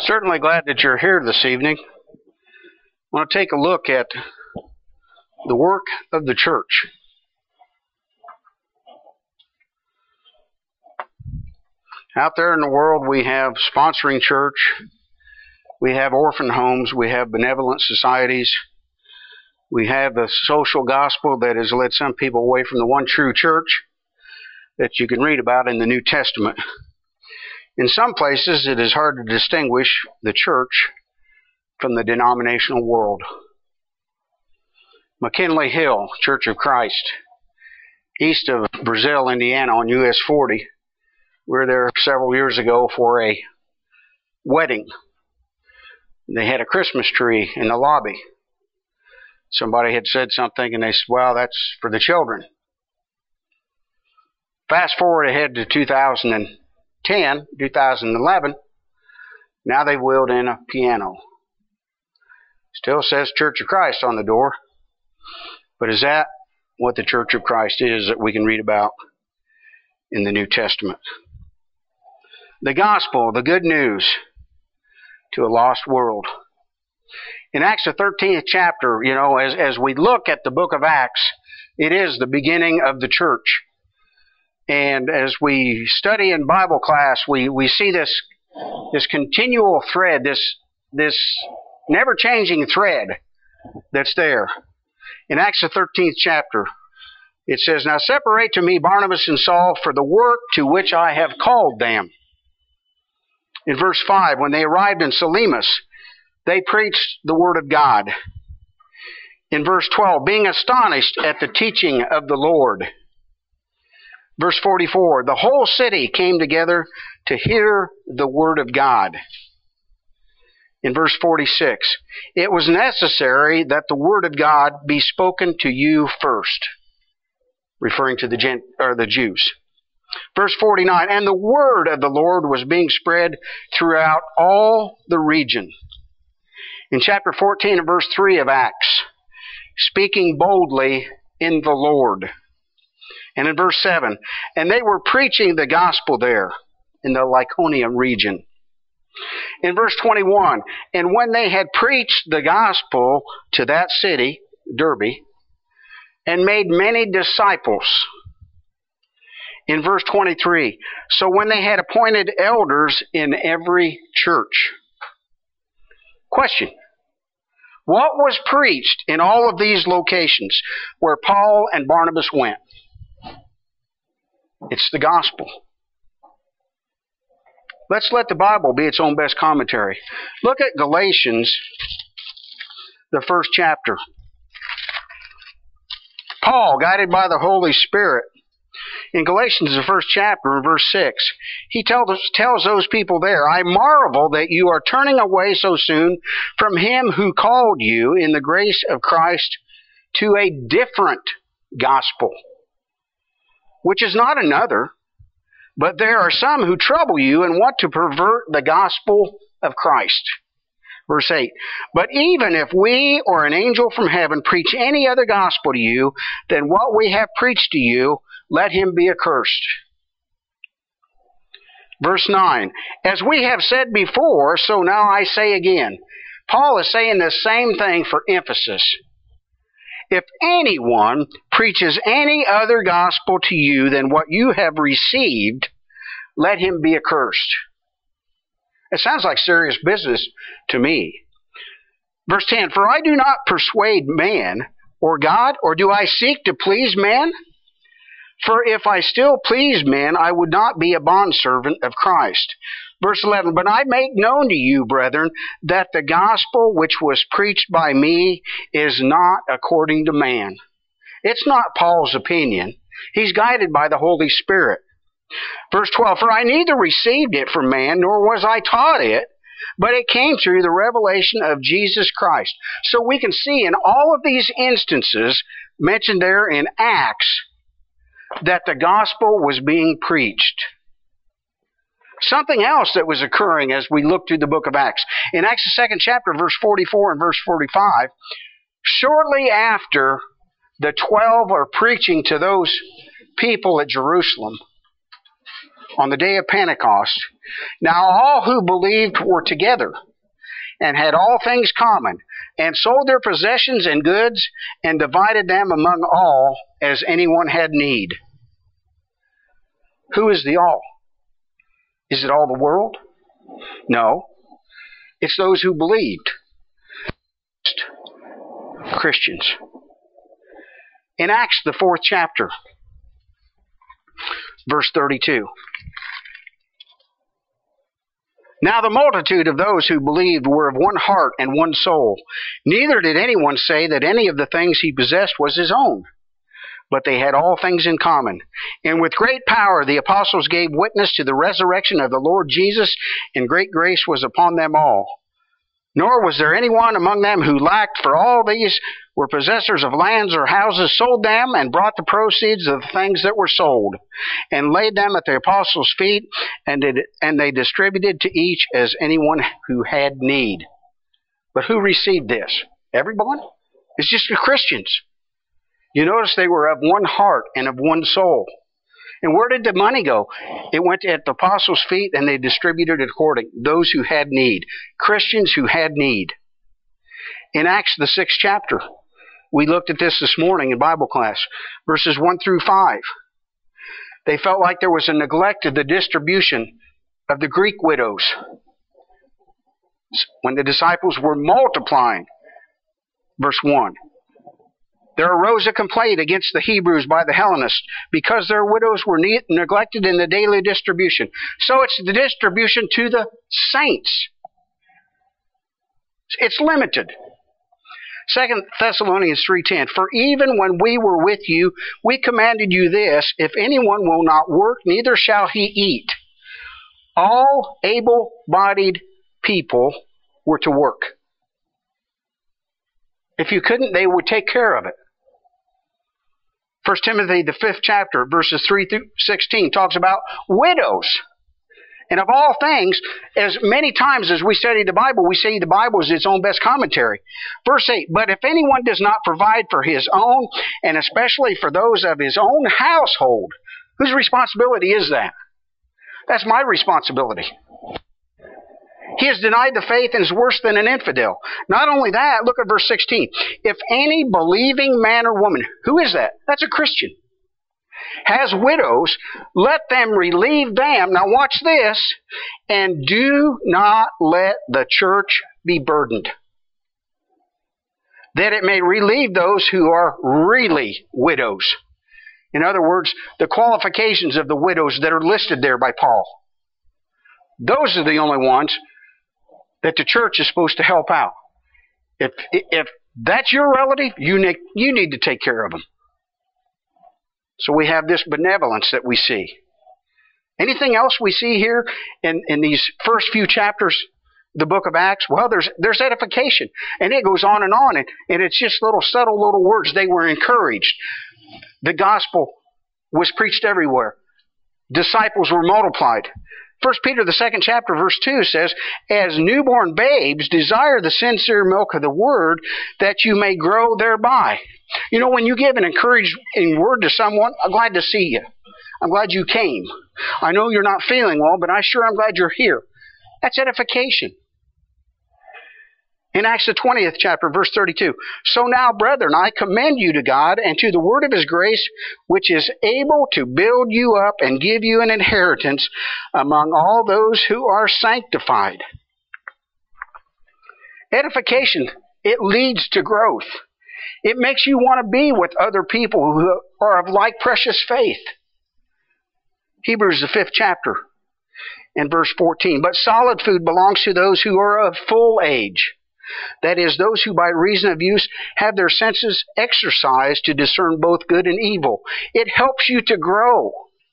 Certainly glad that you're here this evening. I want to take a look at the work of the church. Out there in the world, we have sponsoring church, we have orphan homes, we have benevolent societies, we have the social gospel that has led some people away from the one true church that you can read about in the New Testament. In some places, it is hard to distinguish the church from the denominational world. McKinley Hill, Church of Christ, east of Brazil, Indiana, on US 40. We were there several years ago for a wedding. They had a Christmas tree in the lobby. Somebody had said something, and they said, well, that's for the children. Fast forward ahead to 2011, now they wheeled in a piano. Still says Church of Christ on the door. But is that what the Church of Christ is that we can read about in the New Testament? The gospel, the good news to a lost world. In Acts the 13th chapter, as we look at the book of Acts, it is the beginning of the church. And as we study in Bible class, we see this continual thread, this never-changing thread that's there. In Acts the 13th chapter, it says, Now separate to me Barnabas and Saul for the work to which I have called them. In verse 5, when they arrived in Salamis, they preached the word of God. In verse 12, being astonished at the teaching of the Lord. Verse 44, the whole city came together to hear the word of God. In verse 46, it was necessary that the word of God be spoken to you first, referring to the Jews. Verse 49, and the word of the Lord was being spread throughout all the region. In chapter 14 and verse 3 of Acts, speaking boldly in the Lord. And in verse 7, and they were preaching the gospel there in the Lycaonian region. In verse 21, and when they had preached the gospel to that city, Derbe, and made many disciples. In verse 23, so when they had appointed elders in every church. Question. What was preached in all of these locations where Paul and Barnabas went? It's the gospel. Let's let the Bible be its own best commentary. Look at Galatians, the first chapter. Paul, guided by the Holy Spirit, in Galatians, the first chapter, in verse 6, he tells those people there, I marvel that you are turning away so soon from him who called you in the grace of Christ to a different gospel, which is not another, but there are some who trouble you and want to pervert the gospel of Christ. Verse 8, but even if we or an angel from heaven preach any other gospel to you than what we have preached to you, let him be accursed. Verse 9, as we have said before, so now I say again. Paul is saying the same thing for emphasis. If anyone preaches any other gospel to you than what you have received, let him be accursed. It sounds like serious business to me. Verse 10, for I do not persuade man or God, or do I seek to please man? For if I still please men, I would not be a bondservant of Christ. Verse 11, but I make known to you, brethren, that the gospel which was preached by me is not according to man. It's not Paul's opinion. He's guided by the Holy Spirit. Verse 12, for I neither received it from man, nor was I taught it, but it came through the revelation of Jesus Christ. So we can see in all of these instances mentioned there in Acts, that the gospel was being preached. Something else that was occurring as we look through the book of Acts. In Acts the 2nd chapter, verse 44 and verse 45, shortly after the 12 are preaching to those people at Jerusalem, on the day of Pentecost. Now all who believed were together and had all things common, and sold their possessions and goods, and divided them among all as anyone had need. Who is the all? Is it all the world? No. It's those who believed. Christians. In Acts, the 4th chapter, verse 32. Now the multitude of those who believed were of one heart and one soul. Neither did anyone say that any of the things he possessed was his own, but they had all things in common. And with great power the apostles gave witness to the resurrection of the Lord Jesus, and great grace was upon them all. Nor was there anyone among them who lacked, for all these were possessors of lands or houses, sold them, and brought the proceeds of the things that were sold, and laid them at the apostles' feet, and they distributed to each as anyone who had need. But who received this? Everyone? It's just the Christians. You notice they were of one heart and of one soul. And where did the money go? It went at the apostles' feet, and they distributed it according. Those who had need. Christians who had need. In Acts, the 6th chapter, we looked at this morning in Bible class, verses 1 through 5. They felt like there was a neglect of the distribution of the Greek widows when the disciples were multiplying. Verse 1. There arose a complaint against the Hebrews by the Hellenists because their widows were neglected in the daily distribution. So it's the distribution to the saints. It's limited. 2 Thessalonians 3:10, for even when we were with you, we commanded you this, if anyone will not work, neither shall he eat. All able-bodied people were to work. If you couldn't, they would take care of it. 1 Timothy, the 5th chapter, verses 3 through 16, talks about widows. And of all things, as many times as we study the Bible, we say the Bible is its own best commentary. Verse 8, but if anyone does not provide for his own, and especially for those of his own household, whose responsibility is that? That's my responsibility. He has denied the faith and is worse than an infidel. Not only that, look at verse 16. If any believing man or woman, who is that? That's a Christian, has widows, let them relieve them. Now watch this. And do not let the church be burdened, that it may relieve those who are really widows. In other words, the qualifications of the widows that are listed there by Paul. Those are the only ones that the church is supposed to help out. If that's your relative, you need to take care of them. So we have this benevolence that we see. Anything else we see here in these first few chapters of the book of Acts? Well, there's edification. And it goes on. And it's just little subtle little words. They were encouraged. The gospel was preached everywhere. Disciples were multiplied. 1 Peter, the 2nd chapter, verse 2 says, as newborn babes, desire the sincere milk of the word, that you may grow thereby. You know, when you give an encouraging word to someone, I'm glad to see you. I'm glad you came. I know you're not feeling well, but I'm glad you're here. That's edification. In Acts the 20th chapter, verse 32, so now, brethren, I commend you to God and to the word of his grace, which is able to build you up and give you an inheritance among all those who are sanctified. Edification, it leads to growth. It makes you want to be with other people who are of like precious faith. Hebrews the 5th chapter and verse 14, but solid food belongs to those who are of full age. That is, those who by reason of use have their senses exercised to discern both good and evil. It helps you to grow.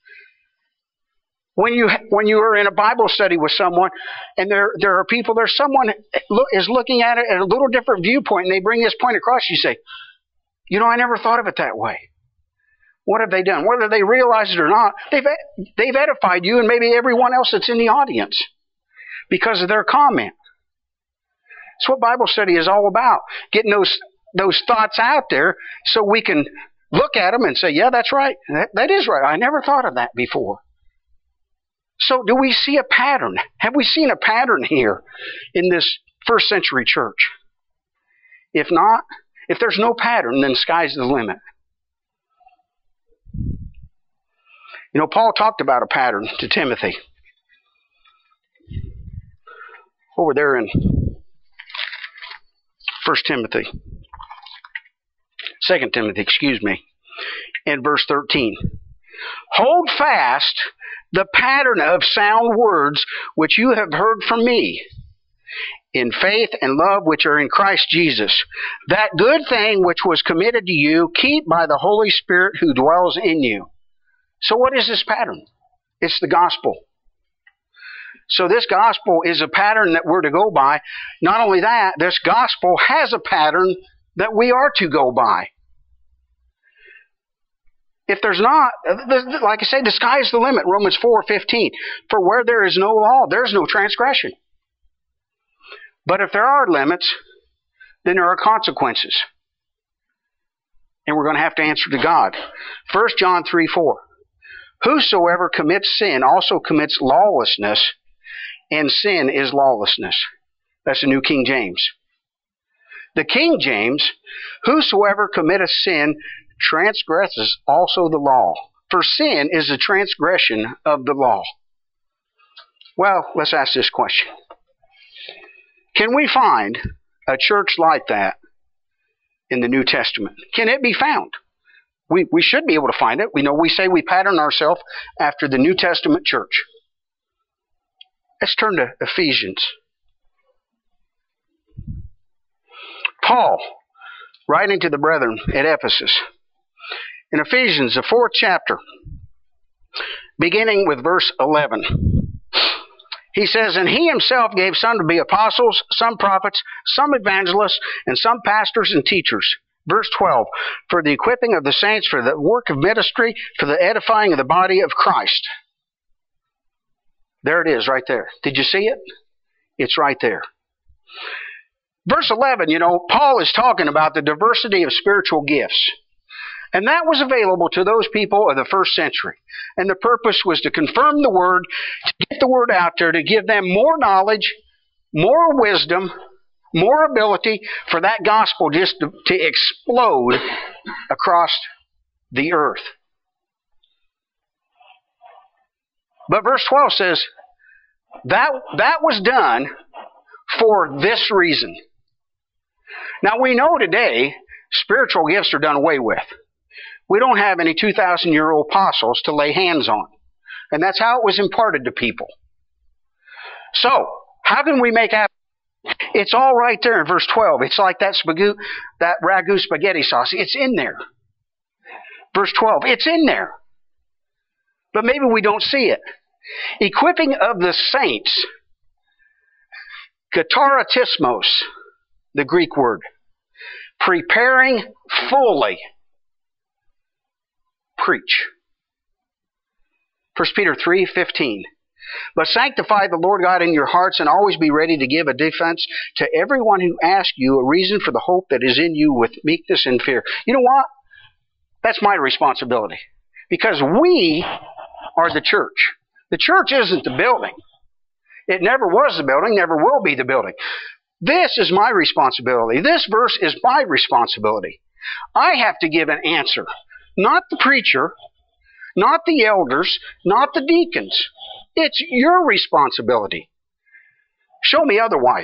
When you are in a Bible study with someone, and there are people, there's someone is looking at it at a little different viewpoint, and they bring this point across, you say, you know, I never thought of it that way. What have they done? Whether they realize it or not, they've edified you and maybe everyone else that's in the audience because of their comment. That's what Bible study is all about. Getting those thoughts out there so we can look at them and say, yeah, that's right. That is right. I never thought of that before. So do we see a pattern? Have we seen a pattern here in this first century church? If not, if there's no pattern, then sky's the limit. You know, Paul talked about a pattern to Timothy. Over there in 2 Timothy, in verse 13. Hold fast the pattern of sound words which you have heard from me, in faith and love which are in Christ Jesus. That good thing which was committed to you, keep by the Holy Spirit who dwells in you. So what is this pattern? It's the gospel. So this gospel is a pattern that we're to go by. Not only that, this gospel has a pattern that we are to go by. If there's not, like I say, the sky is the limit. Romans 4:15. For where there is no law, there's no transgression. But if there are limits, then there are consequences. And we're going to have to answer to God. 1 John 3:4. Whosoever commits sin also commits lawlessness, and sin is lawlessness. That's the New King James. The King James, whosoever committeth sin transgresses also the law. For sin is a transgression of the law. Well, let's ask this question. Can we find a church like that in the New Testament? Can it be found? We should be able to find it. We say we pattern ourselves after the New Testament church. Let's turn to Ephesians. Paul, writing to the brethren at Ephesus, in Ephesians, the 4th chapter, beginning with verse 11, he says, And he himself gave some to be apostles, some prophets, some evangelists, and some pastors and teachers. Verse 12, for the equipping of the saints, for the work of ministry, for the edifying of the body of Christ. There it is, right there. Did you see it? It's right there. Verse 11, Paul is talking about the diversity of spiritual gifts. And that was available to those people of the first century. And the purpose was to confirm the word, to get the word out there, to give them more knowledge, more wisdom, more ability for that gospel just to explode across the earth. But verse 12 says, that was done for this reason. Now we know today, spiritual gifts are done away with. We don't have any 2,000-year-old apostles to lay hands on. And that's how it was imparted to people. So, how can we make happen? It's all right there in verse 12. It's like that ragu spaghetti sauce. It's in there. Verse 12. It's in there. But maybe we don't see it. Equipping of the saints. Kataratismos, the Greek word. Preparing fully. Preach. 1 Peter 3:15. But sanctify the Lord God in your hearts, and always be ready to give a defense to everyone who asks you a reason for the hope that is in you with meekness and fear. You know what? That's my responsibility. Because we are the church. The church isn't the building. It never was the building, never will be the building. This is my responsibility. This verse is my responsibility. I have to give an answer. Not the preacher, not the elders, not the deacons. It's your responsibility. Show me otherwise.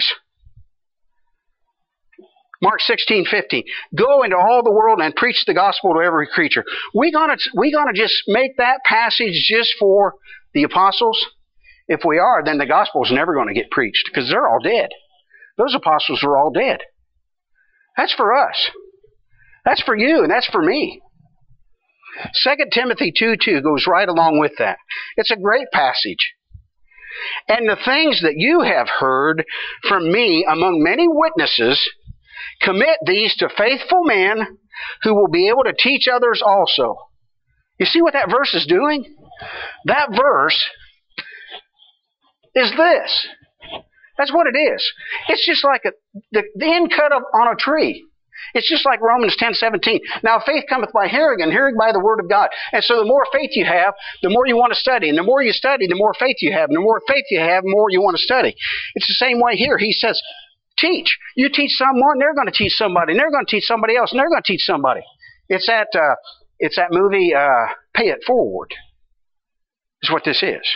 Mark 16:15. Go into all the world and preach the gospel to every creature. We gonna just make that passage just for the apostles? If we are, then the gospel is never going to get preached because they're all dead. Those apostles are all dead. That's for us. That's for you, and that's for me. 2 Timothy 2:2 goes right along with that. It's a great passage. And the things that you have heard from me among many witnesses, commit these to faithful men who will be able to teach others also. You see what that verse is doing? That verse is this. That's what it is. It's just like the end cut on a tree. It's just like Romans 10:17. Now faith cometh by hearing, and hearing by the word of God. And so the more faith you have, the more you want to study. And the more you study, the more faith you have. And the more faith you have, the more you want to study. It's the same way here. He says, teach. You teach someone, they're going to teach somebody. And they're going to teach somebody else, and they're going to teach somebody. It's that movie, Pay It Forward. Is what this is.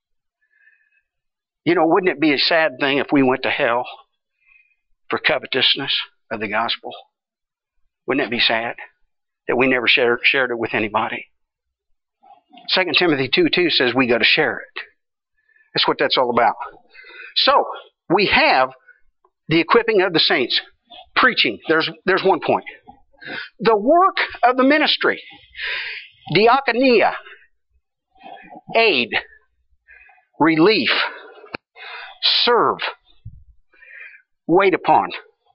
You know, wouldn't it be a sad thing if we went to hell for covetousness of the gospel? Wouldn't it be sad that we never shared it with anybody? 2 Timothy 2:2 says we got to share it. That's what that's all about. So, we have the equipping of the saints. Preaching. There's one point. The work of the ministry. Diakonia. Aid. Relief. Serve. Wait upon.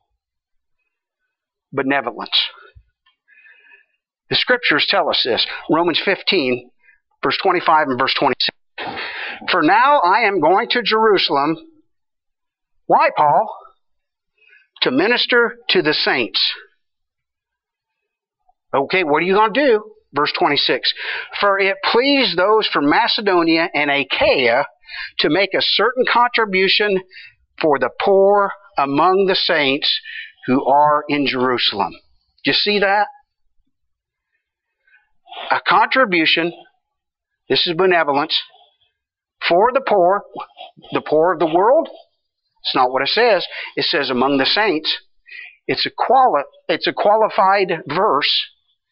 Benevolence. The scriptures tell us this. Romans 15, verse 25 and verse 26. For now I am going to Jerusalem. Why, Paul? To minister to the saints. Okay, what are you going to do? Verse 26. For it pleased those from Macedonia and Achaia to make a certain contribution for the poor among the saints who are in Jerusalem. Do you see that? A contribution, this is benevolence, for the poor of the world. It's not what it says. It says among the saints. It's a qualified verse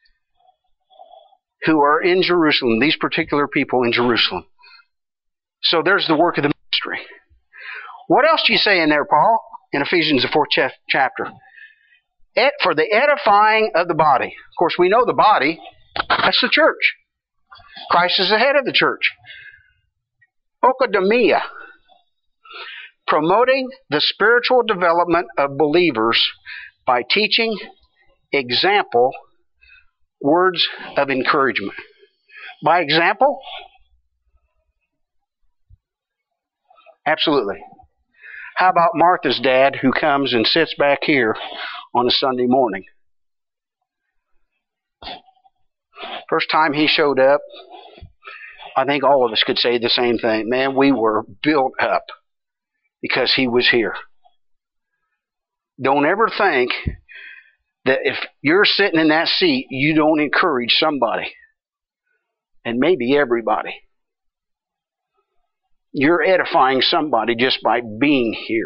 who are in Jerusalem, these particular people in Jerusalem. So there's the work of the ministry. What else do you say in there, Paul? In Ephesians, the 4th chapter. For the edifying of the body. Of course, we know the body, that's the church. Christ is the head of the church. Oikodomia. Promoting the spiritual development of believers by teaching, example, words of encouragement. By example? Absolutely. How about Martha's dad who comes and sits back here on a Sunday morning? First time he showed up, I think all of us could say the same thing. Man, we were built up because he was here. Don't ever think that if you're sitting in that seat, you don't encourage somebody. And maybe everybody. You're edifying somebody just by being here.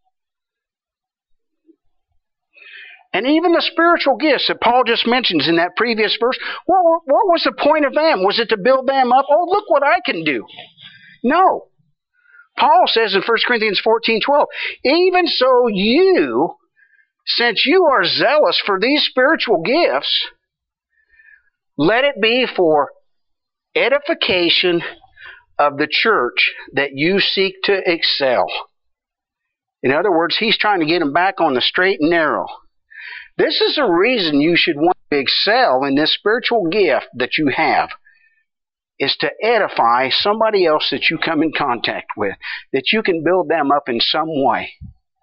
And even the spiritual gifts that Paul just mentions in that previous verse, what was the point of them? Was it to build them up? Oh, look what I can do. No. Paul says in 1 Corinthians 14:12, even so you, since you are zealous for these spiritual gifts, let it be for edification of the church that you seek to excel. In other words, he's trying to get them back on the straight and narrow. This is the reason you should want to excel in this spiritual gift that you have, is to edify somebody else that you come in contact with, that you can build them up in some way.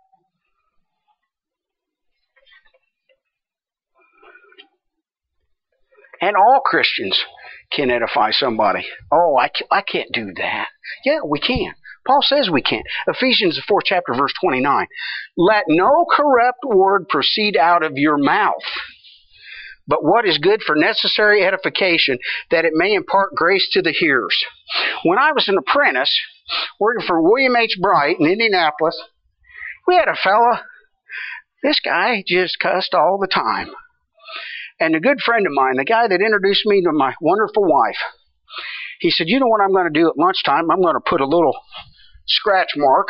And all Christians can edify somebody. Oh, I can't do that. Yeah, we can. Paul says we can. Ephesians 4 chapter verse 29. Let no corrupt word proceed out of your mouth, but what is good for necessary edification, that it may impart grace to the hearers. When I was an apprentice, working for William H. Bright in Indianapolis, we had a fella, this guy just cussed all the time. And a good friend of mine, the guy that introduced me to my wonderful wife, he said, you know what I'm going to do at lunchtime? I'm going to put a little scratch mark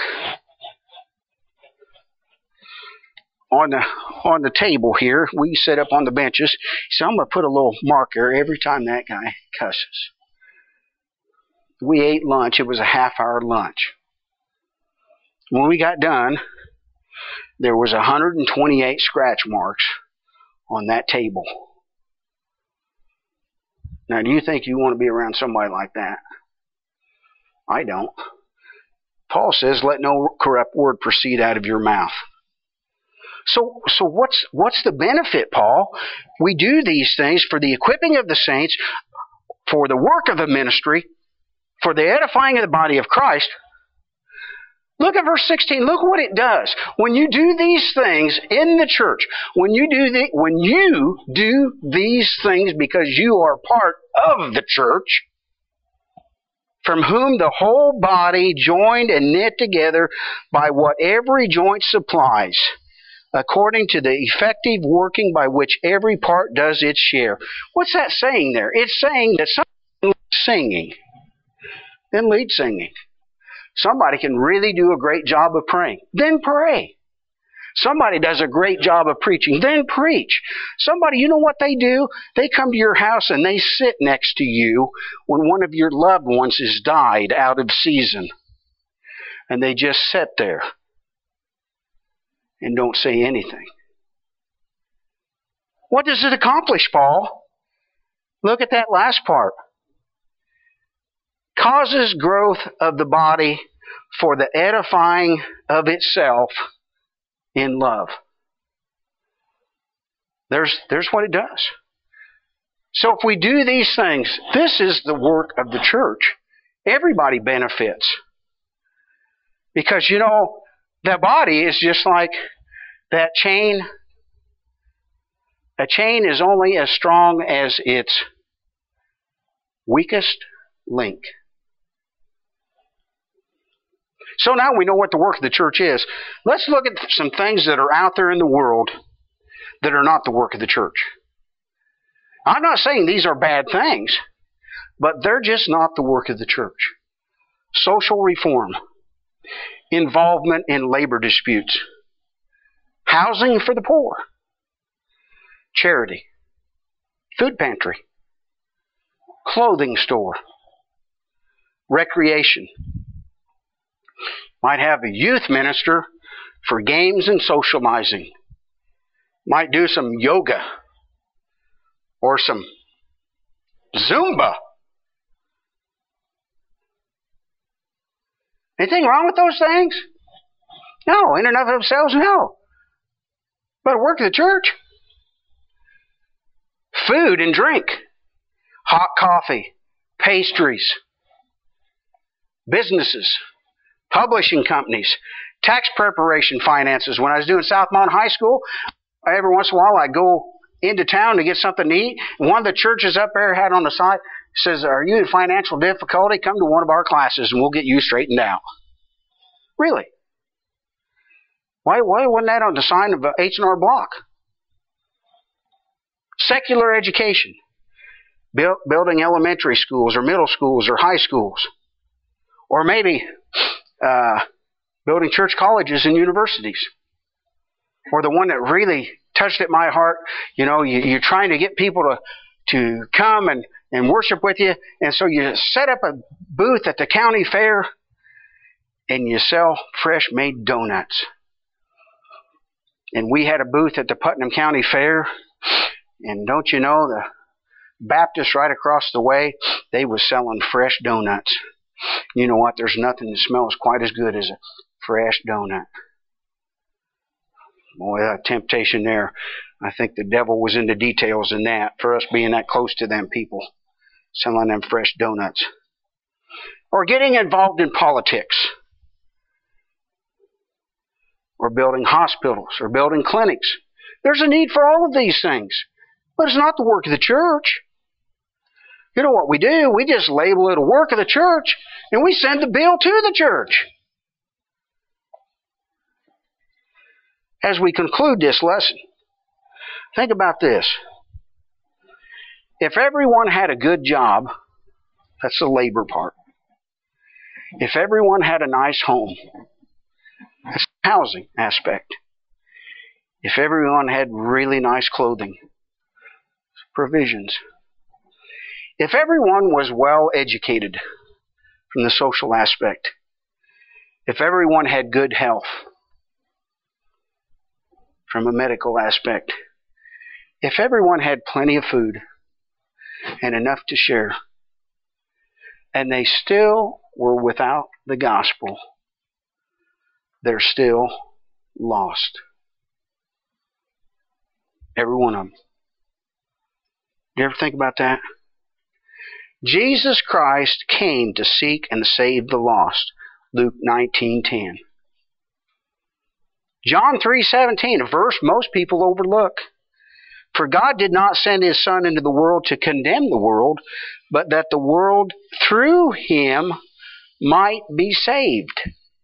on the table here. We sit up on the benches. So I'm going to put a little marker every time that guy cusses. We ate lunch. It was a half-hour lunch. When we got done, there was 128 scratch marks on that table. Now, do you think you want to be around somebody like that? I don't. Paul says, let no corrupt word proceed out of your mouth. So what's the benefit, Paul? We do these things for the equipping of the saints, for the work of the ministry, for the edifying of the body of Christ. Look at verse 16. Look what it does. When you do these things in the church, when you do these things because you are part of the church, from whom the whole body, joined and knit together by what every joint supplies, according to the effective working by which every part does its share. What's that saying there? It's saying that somebody singing, then lead singing. Somebody can really do a great job of praying. Then pray. Somebody does a great job of preaching. Then preach. Somebody, you know what they do? They come to your house and they sit next to you when one of your loved ones has died out of season. And they just sit there and don't say anything. What does it accomplish, Paul? Look at that last part. Causes growth of the body for the edifying of itself in love. There's what it does. So if we do these things, this is the work of the church. Everybody benefits. Because, you know, the body is just like that chain. A chain is only as strong as its weakest link. So now we know what the work of the church is. Let's look at some things that are out there in the world that are not the work of the church. I'm not saying these are bad things, but they're just not the work of the church. Social reform, involvement in labor disputes, housing for the poor, charity, food pantry, clothing store, recreation. Might have a youth minister for games and socializing. Might do some yoga or some Zumba. Anything wrong with those things? No, in and of themselves, no. But a work of the church. Food and drink. Hot coffee. Pastries. Businesses. Publishing companies, tax preparation finances. When I was doing Southmont High School, every once in a while I'd go into town to get something to eat. And one of the churches up there had on the side, says, "Are you in financial difficulty? Come to one of our classes and we'll get you straightened out." Really? Why wasn't that on the sign of H&R Block? Secular education. Building elementary schools or middle schools or high schools. Or maybe building church colleges and universities. Or the one that really touched at my heart, you know, you're trying to get people to come and worship with you, and so you set up a booth at the county fair and you sell fresh made donuts. And we had a booth at the Putnam County Fair, and don't you know, the Baptist right across the way, they was selling fresh donuts. You know what? There's nothing that smells quite as good as a fresh donut. Boy, that temptation there. I think the devil was in the details in that, for us being that close to them people, selling them fresh donuts. Or getting involved in politics. Or building hospitals, or building clinics. There's a need for all of these things. But it's not the work of the church. You know what we do? We just label it a work of the church, and we send the bill to the church. As we conclude this lesson, think about this. If everyone had a good job, that's the labor part. If everyone had a nice home, that's the housing aspect. If everyone had really nice clothing, provisions. If everyone was well educated from the social aspect, if everyone had good health from a medical aspect, if everyone had plenty of food and enough to share, and they still were without the gospel, they're still lost. Every one of them. Do you ever think about that? Jesus Christ came to seek and save the lost. Luke 19:10. John 3:17, a verse most people overlook. For God did not send His Son into the world to condemn the world, but that the world through Him might be saved.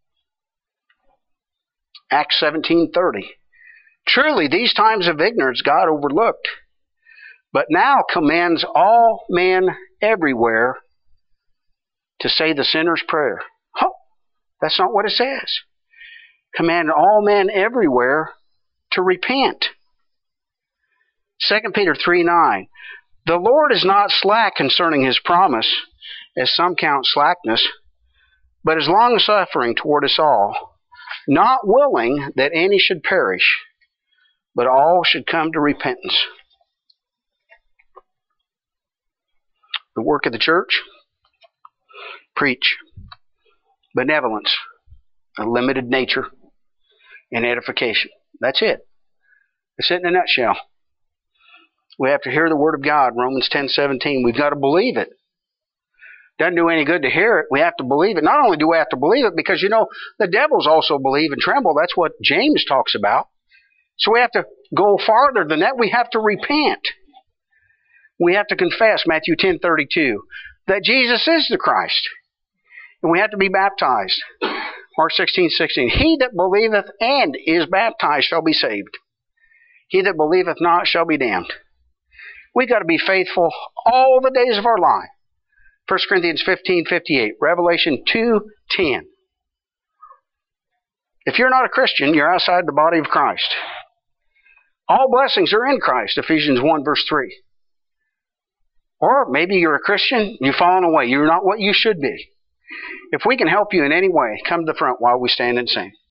Acts 17:30. Truly, these times of ignorance God overlooked, but now commands all men everywhere to say the sinner's prayer. Oh, that's not what it says. Command all men everywhere to repent. 2 Peter 3:9. The Lord is not slack concerning His promise, as some count slackness, but is long-suffering toward us all, not willing that any should perish, but all should come to repentance. The work of the church? Preach benevolence, a limited nature, and edification. That's it. That's it in a nutshell. We have to hear the Word of God, Romans 10:17. We've got to believe it. Doesn't do any good to hear it. We have to believe it. Not only do we have to believe it, because, the devils also believe and tremble. That's what James talks about. So we have to go farther than that. We have to repent. We have to confess, Matthew 10:32, that Jesus is the Christ. And we have to be baptized. Mark 16:16. He that believeth and is baptized shall be saved. He that believeth not shall be damned. We've got to be faithful all the days of our life. 1 Corinthians 15:58. Revelation 2:10. If you're not a Christian, you're outside the body of Christ. All blessings are in Christ. Ephesians 1:3. Or maybe you're a Christian, you've fallen away. You're not what you should be. If we can help you in any way, come to the front while we stand and sing.